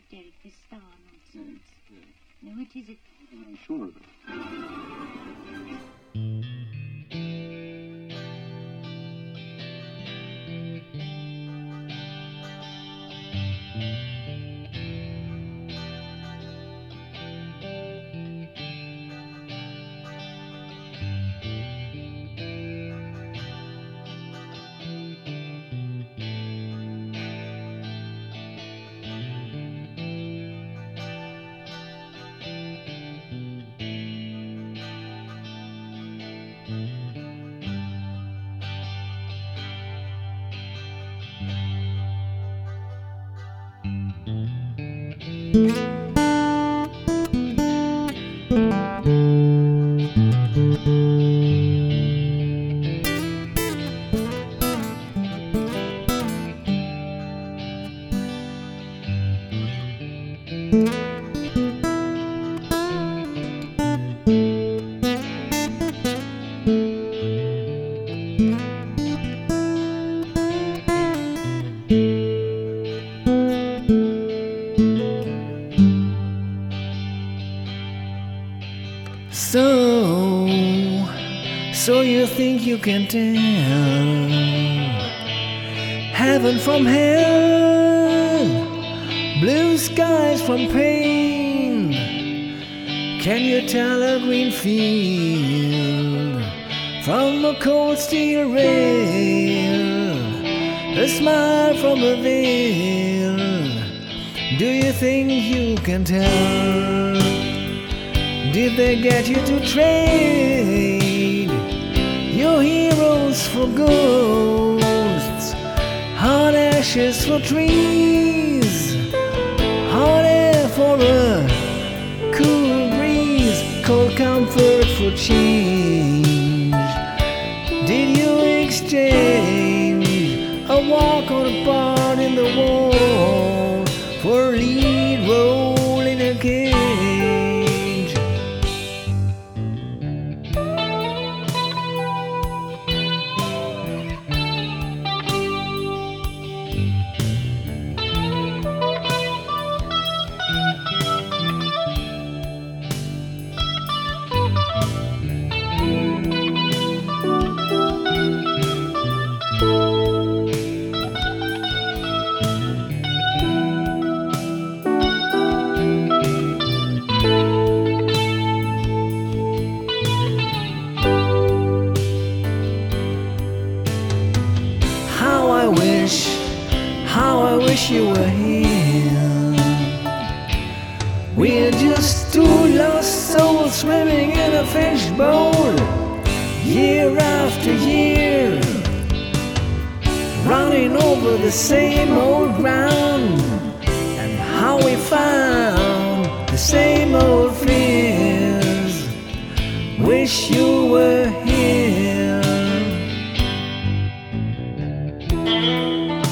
Derek, this star nonsense. No, it isn't. I'm sure of it. So you think you can tell heaven from hell, blue skies from pain? Can you tell a green field from a cold steel rail, a smile from a veil? Do you think you can tell? Did they get you to trade your heroes for ghosts, hot ashes for trees, hot air for a cool breeze, cold comfort for change? Did you exchange a walk on a part in the wall for a lead role in a cage? How I wish you were here. We're just two lost souls swimming in a fishbowl, year after year, running over the same old ground, and how we found the same old fears. Wish you were here.